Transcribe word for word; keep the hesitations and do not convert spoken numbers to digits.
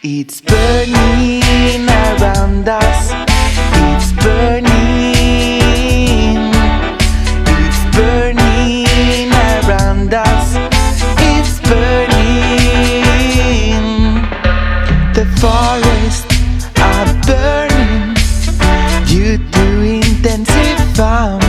It's burning around us. It's burning. It's burning around us. It's burning. The forests are burning due to intensive farming.